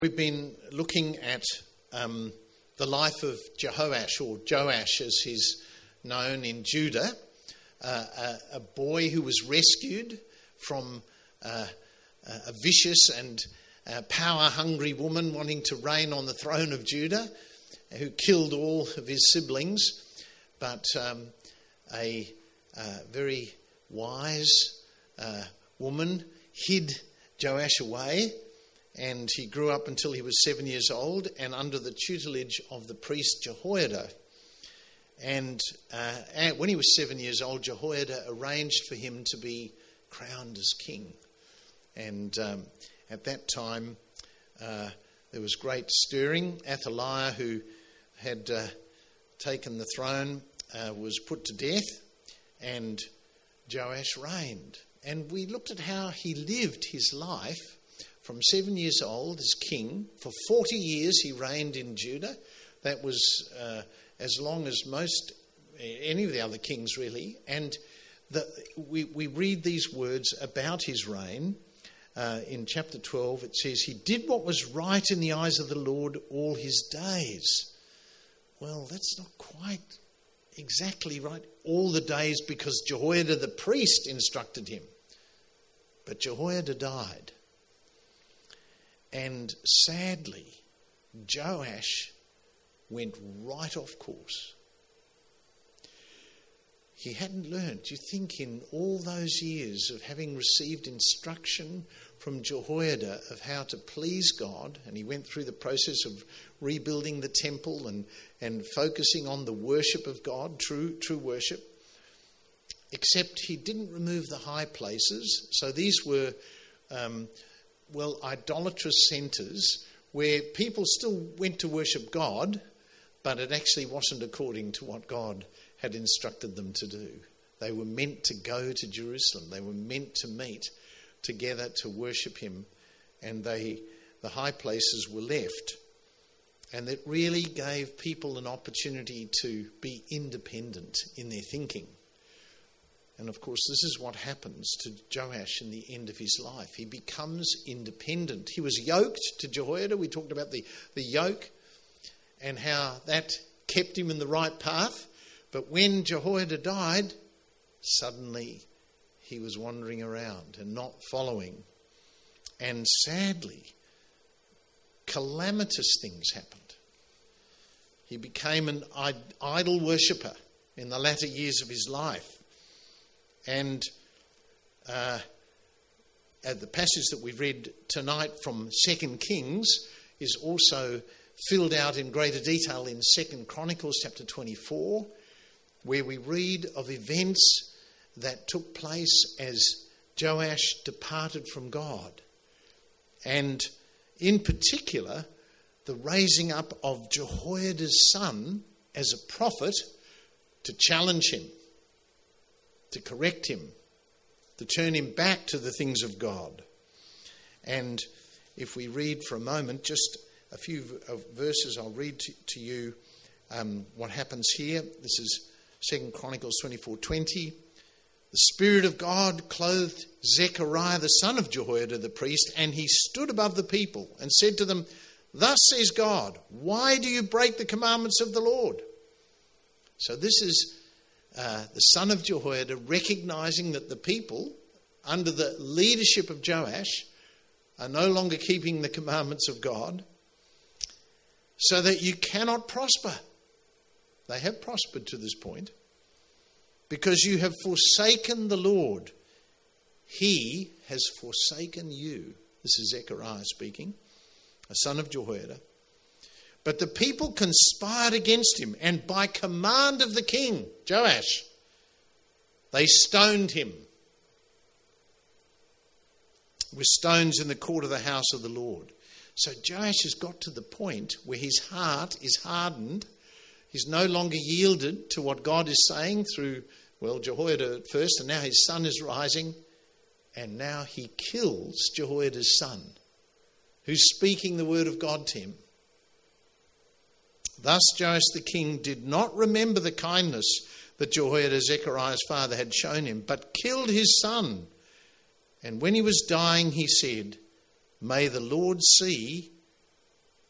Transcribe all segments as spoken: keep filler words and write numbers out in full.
We've been looking at um, the life of Jehoash, or Joash as he's known in Judah, uh, a, a boy who was rescued from uh, a vicious and uh, power-hungry woman wanting to reign on the throne of Judah, who killed all of his siblings, but um, a uh, very wise uh, woman hid Joash away. And he grew up until he was seven years old and under the tutelage of the priest Jehoiada. And uh, when he was seven years old, Jehoiada arranged for him to be crowned as king. And um, at that time, uh, there was great stirring. Athaliah, who had uh, taken the throne, uh, was put to death, and Joash reigned. And we looked at how he lived his life. From seven years old as king, for forty years he reigned in Judah. That was uh, as long as most, any of the other kings really. And the, we, we read these words about his reign. Uh, in chapter twelve it says, he did what was right in the eyes of the Lord all his days. Well, that's not quite exactly right. All the days, because Jehoiada the priest instructed him. But Jehoiada died. And sadly, Joash went right off course. He hadn't learned. You think in all those years of having received instruction from Jehoiada of how to please God, and he went through the process of rebuilding the temple and, and focusing on the worship of God, true, true worship, except he didn't remove the high places. So these were... Um, well, idolatrous centres where people still went to worship God, but it actually wasn't according to what God had instructed them to do. They were meant to go to Jerusalem. They were meant to meet together to worship him, and they, the high places were left. And it really gave people an opportunity to be independent in their thinking. And of course, this is what happens to Joash in the end of his life. He becomes independent. He was yoked to Jehoiada. We talked about the, the yoke and how that kept him in the right path. But when Jehoiada died, suddenly he was wandering around and not following. And sadly, calamitous things happened. He became an idol worshipper in the latter years of his life. And uh, the passage that we read tonight from Second Kings is also filled out in greater detail in Second Chronicles chapter twenty-four, where we read of events that took place as Joash departed from God. And in particular, the raising up of Jehoiada's son as a prophet to challenge him, to correct him, to turn him back to the things of God. And if we read for a moment, just a few verses, I'll read to, to you um, what happens here. This is Second Chronicles twenty-four twenty. The Spirit of God clothed Zechariah, the son of Jehoiada the priest, and he stood above the people and said to them, "Thus says God, why do you break the commandments of the Lord?" So this is Uh, the son of Jehoiada recognising that the people under the leadership of Joash are no longer keeping the commandments of God, so that you cannot prosper. They have prospered to this point because you have forsaken the Lord. He has forsaken you. This is Zechariah speaking, a son of Jehoiada. But the people conspired against him, and by command of the king, Joash, they stoned him with stones in the court of the house of the Lord. So Joash has got to the point where his heart is hardened. He's no longer yielded to what God is saying through, well, Jehoiada at first, and now his son is rising. And now he kills Jehoiada's son, who's speaking the word of God to him. Thus Joash the king did not remember the kindness that Jehoiada, Zechariah's father, had shown him, but killed his son. And when he was dying, he said, "May the Lord see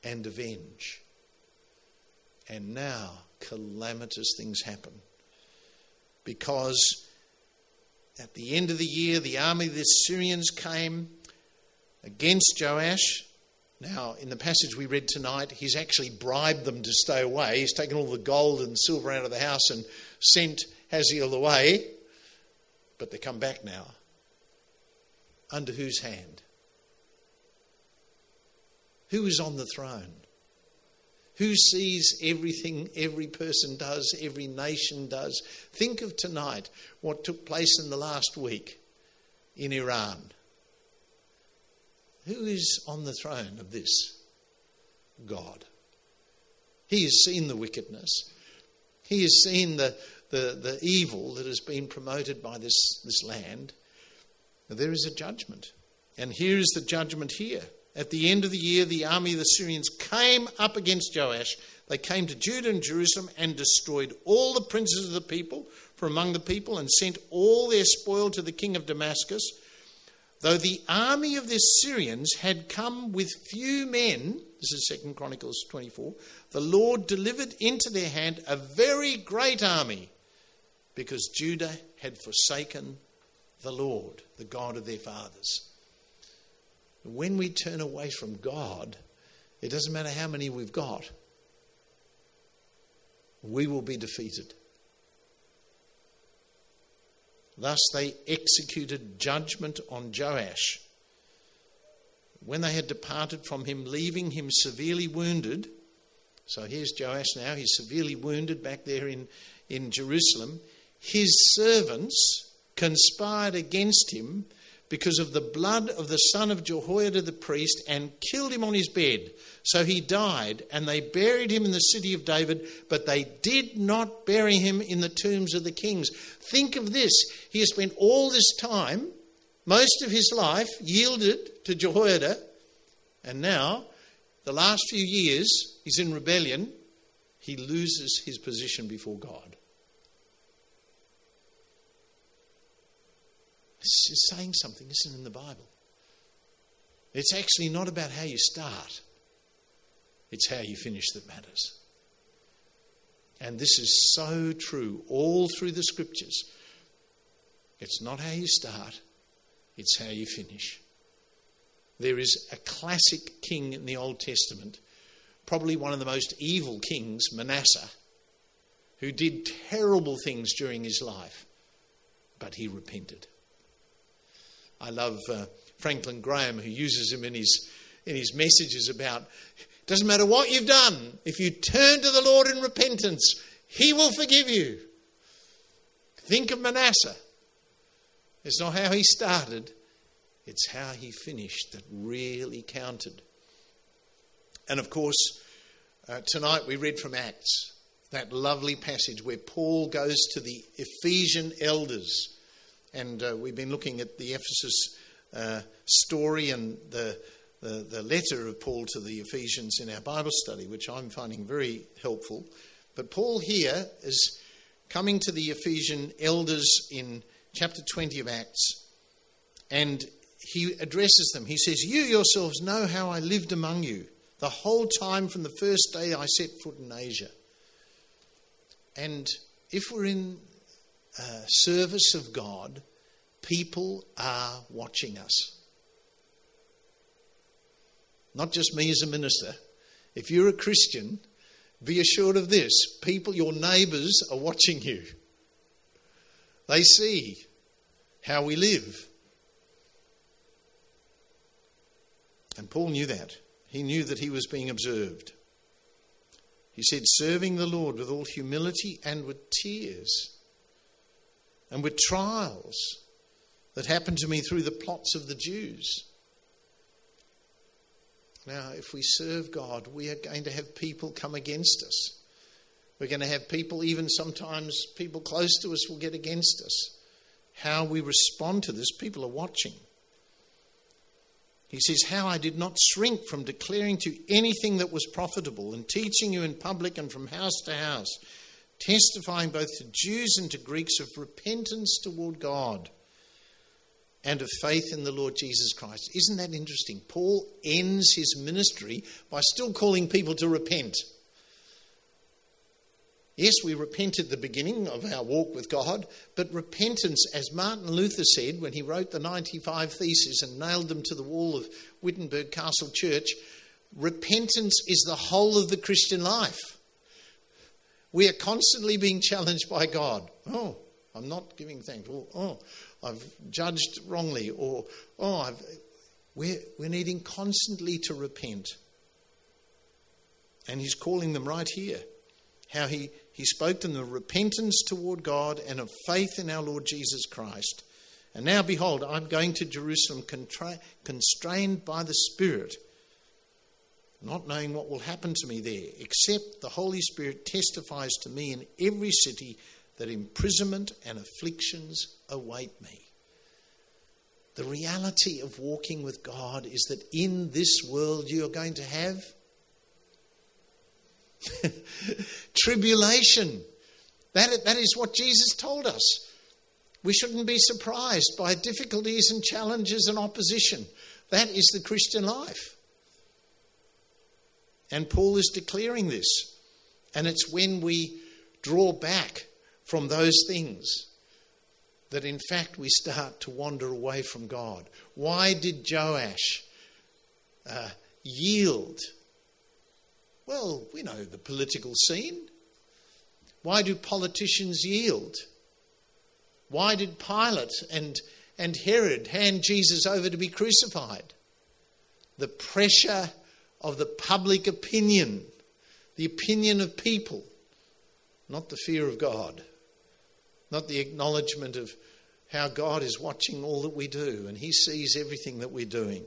and avenge. And now calamitous things happen. Because at the end of the year, the army of the Syrians came against Joash. Now, in the passage we read tonight, he's actually bribed them to stay away. He's taken all the gold and silver out of the house and sent Hazael away. But they come back now. Under whose hand? Who is on the throne? Who sees everything every person does, every nation does? Think of tonight what took place in the last week in Iran. Who is on the throne of this? God. He has seen the wickedness. He has seen the, the, the evil that has been promoted by this, this land. There is a judgment. And here is the judgment here. At the end of the year, the army of the Syrians came up against Joash. They came to Judah and Jerusalem and destroyed all the princes of the people from among the people and sent all their spoil to the king of Damascus. Though the army of the Syrians had come with few men, this is Second Chronicles twenty-four, the Lord delivered into their hand a very great army because Judah had forsaken the Lord, the God of their fathers. When we turn away from God, it doesn't matter how many we've got, we will be defeated. Thus they executed judgment on Joash. When they had departed from him, leaving him severely wounded, so here's Joash now, he's severely wounded back there in, in Jerusalem, his servants conspired against him because of the blood of the son of Jehoiada the priest, and killed him on his bed. So he died, and they buried him in the city of David, but they did not bury him in the tombs of the kings. Think of this. He has spent all this time, most of his life, yielded to Jehoiada, and now, the last few years, he's in rebellion. He loses his position before God. It's saying something, isn't it, in the Bible? It's actually not about how you start. It's how you finish that matters. And this is so true all through the scriptures. It's not how you start, it's how you finish. There is a classic king in the Old Testament, probably one of the most evil kings, Manasseh, who did terrible things during his life, but he repented. I love uh, Franklin Graham, who uses him in his in his messages about, it doesn't matter what you've done, if you turn to the Lord in repentance, he will forgive you. Think of Manasseh. It's not how he started, it's how he finished that really counted. And of course, uh, tonight we read from Acts, that lovely passage where Paul goes to the Ephesian elders. And uh, we've been looking at the Ephesus uh, story and the, the the letter of Paul to the Ephesians in our Bible study, which I'm finding very helpful. But Paul here is coming to the Ephesian elders in chapter twenty of Acts, and he addresses them. He says, "You yourselves know how I lived among you the whole time from the first day I set foot in Asia." And if we're in Uh, service of God, people are watching us. Not just me as a minister. If you're a Christian, be assured of this. People, your neighbours, are watching you. They see how we live. And Paul knew that. He knew that he was being observed. He said, serving the Lord with all humility and with tears, and with trials that happened to me through the plots of the Jews. Now, if we serve God, we are going to have people come against us. We're going to have people, even sometimes people close to us will get against us. How we respond to this, people are watching. He says, how I did not shrink from declaring to anything that was profitable and teaching you in public and from house to house, testifying both to Jews and to Greeks of repentance toward God and of faith in the Lord Jesus Christ. Isn't that interesting? Paul ends his ministry by still calling people to repent. Yes, we repent at the beginning of our walk with God, but repentance, as Martin Luther said when he wrote the ninety-five Theses and nailed them to the wall of Wittenberg Castle Church, repentance is the whole of the Christian life. We are constantly being challenged by God. Oh, I'm not giving thanks. Or, oh, I've judged wrongly. Or, oh, I've... We're, we're needing constantly to repent. And he's calling them right here. How he, he spoke to them of repentance toward God and of faith in our Lord Jesus Christ. And now, behold, I'm going to Jerusalem contra- constrained by the Spirit, not knowing what will happen to me there, except the Holy Spirit testifies to me in every city that imprisonment and afflictions await me. The reality of walking with God is that in this world you are going to have tribulation. That, that is what Jesus told us. We shouldn't be surprised by difficulties and challenges and opposition. That is the Christian life. And Paul is declaring this. And it's when we draw back from those things that in fact we start to wander away from God. Why did Joash uh, yield? Well, we know the political scene. Why do politicians yield? Why did Pilate and, and Herod hand Jesus over to be crucified? The pressure of the public opinion, the opinion of people, not the fear of God, not the acknowledgement of how God is watching all that we do and he sees everything that we're doing.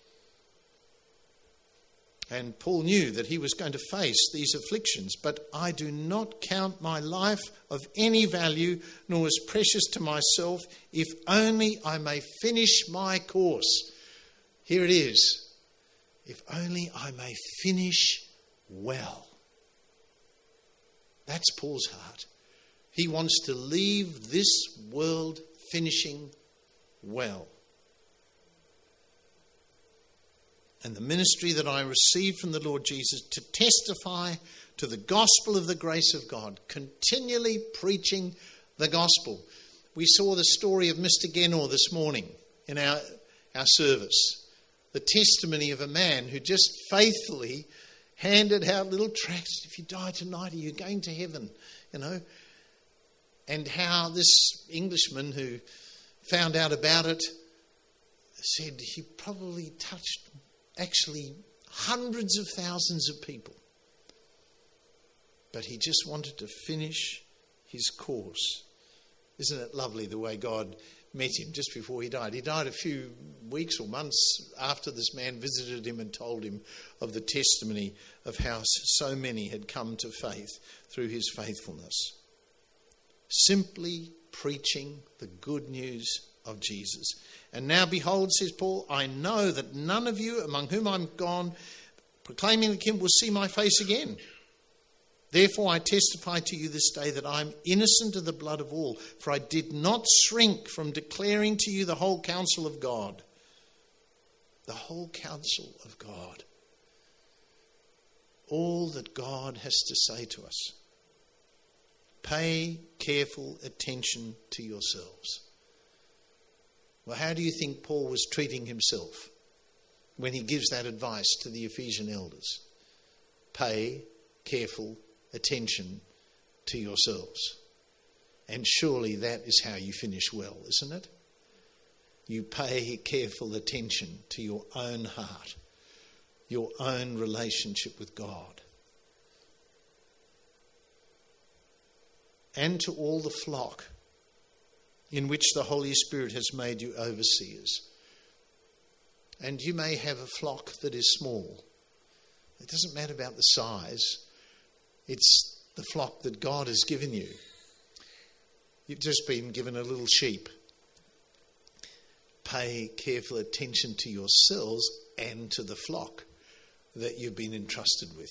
And Paul knew that he was going to face these afflictions. But I do not count my life of any value, nor as precious to myself, if only I may finish my course. Here it is. If only I may finish well. That's Paul's heart. He wants to leave this world finishing well. And the ministry that I received from the Lord Jesus to testify to the gospel of the grace of God, continually preaching the gospel. We saw the story of Mister Genor this morning in our, our service. The testimony of a man who just faithfully handed out little tracts. If you die tonight, are you going to heaven? You know. And how this Englishman who found out about it said he probably touched actually hundreds of thousands of people. But he just wanted to finish his course. Isn't it lovely the way God met him just before he died? He died a few weeks or months after this man visited him and told him of the testimony of how so many had come to faith through his faithfulness. Simply preaching the good news of Jesus. And now behold, says Paul, I know that none of you among whom I'm gone proclaiming the kingdom will see my face again. Therefore I testify to you this day that I am innocent of the blood of all, for I did not shrink from declaring to you the whole counsel of God. The whole counsel of God. All that God has to say to us. Pay careful attention to yourselves. Well, how do you think Paul was treating himself when he gives that advice to the Ephesian elders? Pay careful attention to yourselves. And surely that is how you finish well, isn't it? You pay careful attention to your own heart, your own relationship with God. And to all the flock in which the Holy Spirit has made you overseers. And you may have a flock that is small. It doesn't matter about the size. It's the flock that God has given you. You've just been given a little sheep. Pay careful attention to yourselves and to the flock that you've been entrusted with.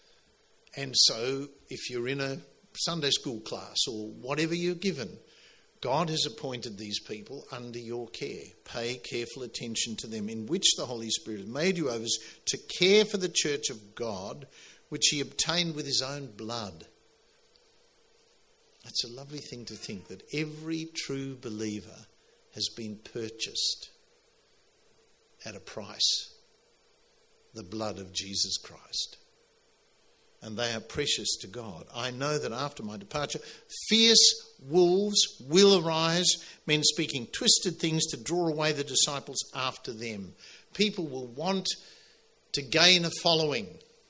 And so if you're in a Sunday school class or whatever you're given, God has appointed these people under your care. Pay careful attention to them, in which the Holy Spirit has made you overs to care for the church of God, which he obtained with his own blood. That's a lovely thing to think, that every true believer has been purchased at a price, the blood of Jesus Christ. And they are precious to God. I know that after my departure, fierce wolves will arise, men speaking twisted things to draw away the disciples after them. People will want to gain a following.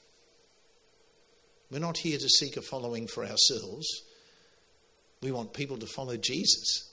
We're not here to seek a following for ourselves. We want people to follow Jesus.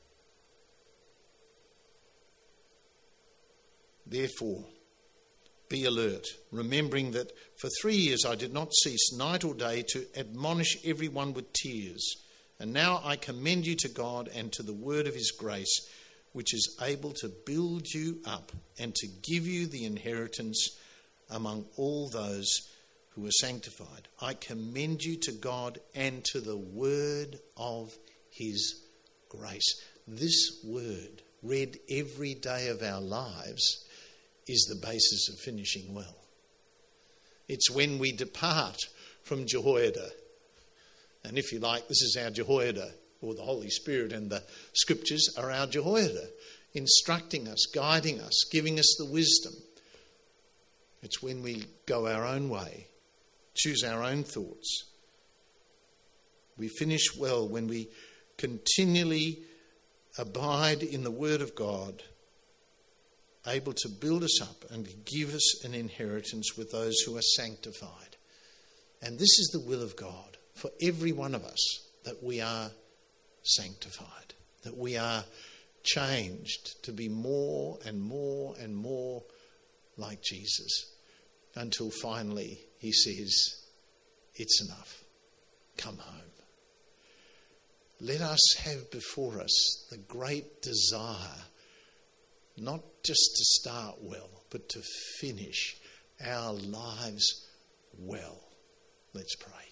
Therefore, be alert, remembering that for three years I did not cease night or day to admonish everyone with tears. And now I commend you to God and to the word of his grace, which is able to build you up and to give you the inheritance among all those who are sanctified. I commend you to God and to the word of his grace. This word, read every day of our lives, is the basis of finishing well. It's when we depart from Jehoiada, and if you like, this is our Jehoiada, or the Holy Spirit and the scriptures are our Jehoiada, instructing us, guiding us, giving us the wisdom. It's when we go our own way, choose our own thoughts. We finish well when we continually abide in the word of God, able to build us up and give us an inheritance with those who are sanctified. And this is the will of God for every one of us, that we are sanctified, that we are changed to be more and more and more like Jesus, until finally he says, it's enough, come home. Let us have before us the great desire, not just to start well, but to finish our lives well. Let's pray.